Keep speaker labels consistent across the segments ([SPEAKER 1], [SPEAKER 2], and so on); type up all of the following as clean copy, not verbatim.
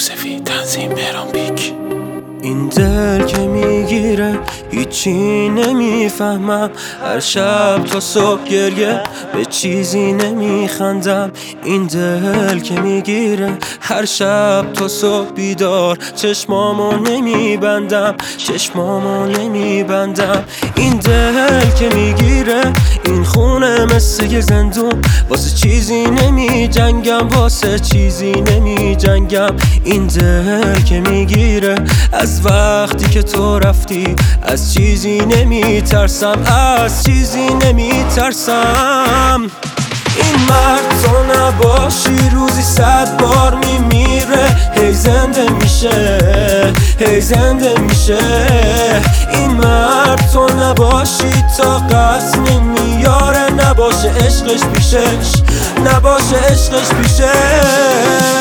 [SPEAKER 1] یوسفی، تنظیم مهران بیک.
[SPEAKER 2] این دل که میگیره هیچی نمیفهمم، هر شب تا صبح گریه به چیزی نمیخندم. این دل که میگیره هر شب تا صبح بیدار چشمامو نمیبندم، چشمامو نمیبندم. این دل که میگیره این خونه مثل یه زندون، واسه چیزی نمی جنگم، واسه چیزی نمی جنگم. این دل که میگیره از وقتی که تو رفتی از چیزی نمی ترسم، از چیزی نمی ترسم. این مرد تو نباشی روزی 100 بار میمیره، هی زنده میشه، هی زنده میشه. این مرد تو نباشی طاقت نمیاره، نباشه عشقش پیشش، نباشه عشقش پیشش.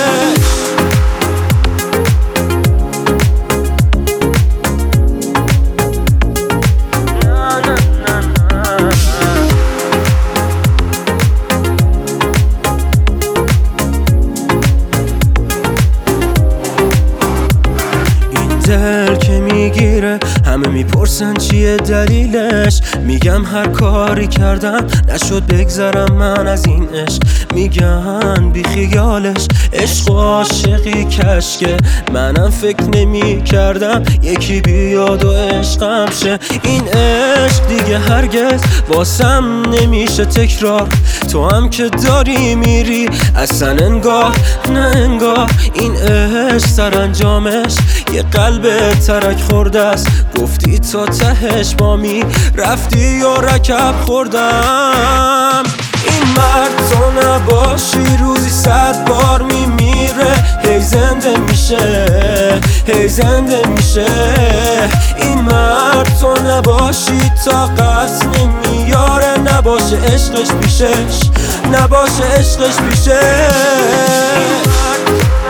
[SPEAKER 2] دل که میگیره همه میپرسن چیه دلیلش، میگم هر کاری کردم نشد بگذرم من از این عشق. میگن بی خیالش عشق و عاشقی کشکه، منم فکر نمی کردم یکی بیاد و عشقم شه. این عشق دیگه هرگز واسم نمیشه تکرار، تو هم که داری میری اصلا انگار نه انگار. این عشق سرانجامش یه قلب ترک خورده است، گفتی تا تهش با می رفتی و رکب خوردم. این مرد تو نباشی روزی 100 بار میمیره، هی زنده میشه، هی زنده میشه. این مرد تو نباشی طاقت نمیاره، نباشه عشقش پیشش، نباشه عشقش پیشش.